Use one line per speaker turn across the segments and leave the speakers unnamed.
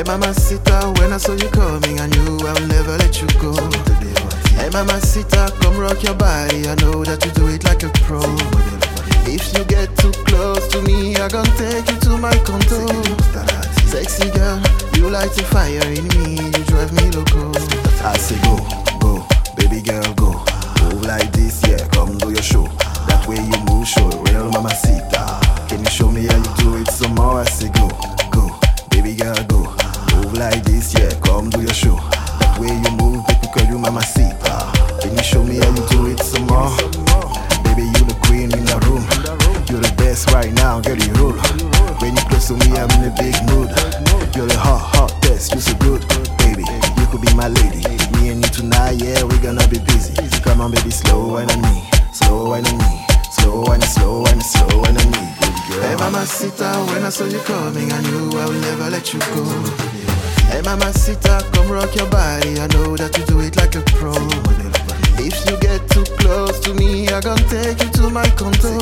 Hey mamacita, when I saw you coming, I knew I would never let you go. Hey mamacita, come rock your body, I know that you do it like a pro. If you get too close to me, I gon' take you to my condo. Sexy girl, you light a fire in me, you drive me loco. I say go, go, baby girl go. Move like this, yeah, come do your show. That way you move, show real mamacita. Can you show me how you do it some more? I say go, go, baby girl go. Move like this, yeah, come do your show. That way you move, people call you mamacita. Can you show me how you do it some more? Baby, you the queen in the room. You're the best right now, girl, you rule. When you close to me, I'm in a big mood. You're the hot test, you so good. Baby, you could be my lady. Me and you tonight, yeah, we're gonna be busy. Come on, baby, slow wine on me. Slow wine on me. Slow wine, slow wine, slow wine on me, baby girl. Hey mamacita, when I saw you coming, I knew I would never let you go. Hey mamacita, come rock your body, I know that you do it like a pro. If you get too close to me, I gon' take you to my condo.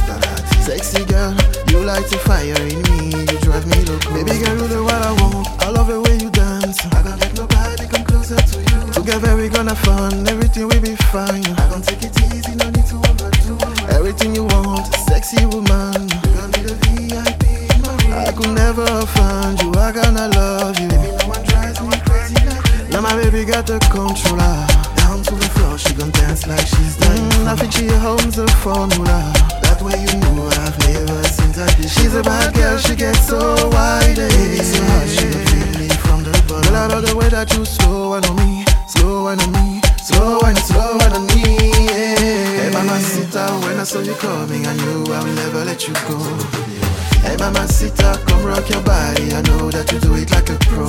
Sexy girl, you light a fire in me, you drive me loco. Baby girl, you do what I want, I love the way you dance. I gon' let nobody come closer to you. Together we gonna fun, everything will be fine. I gon' take it easy, no need to overdo. Everything you want, sexy woman. You gon' be the VIP in my room. I could never find you, I gonna love you. Baby, no one drives me crazy like you. Now my baby got the controller. Down to the floor, she gon' dance like she's dying. I think she owns the formula. That way you know I've never seen that. She's a bad girl, she gets so wide. Baby, so hot, she gon' feel me from the bottom. Girl, I love the way that you slow wine on me. Slow wine on me. Slow wine on me, yeah. Hey mamacita, when I saw you coming, I knew I would never let you go. Hey mamacita, come rock your body, I know that you do it like a pro.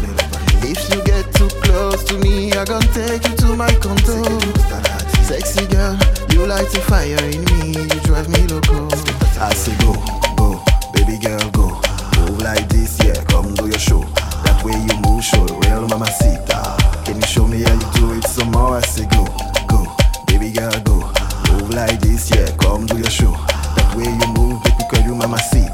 If you get too close to me, I gon' take you to my condo. Sexy girl, you light a fire in me, you drive me loco. I say go, go, baby girl go. Move like this, yeah, come do your show. That way you move, show real mamacita. Can you show me how you do it some more? I say go, go, baby girl go. Move like this, yeah, come do your show. That way you move, people call you mamacita.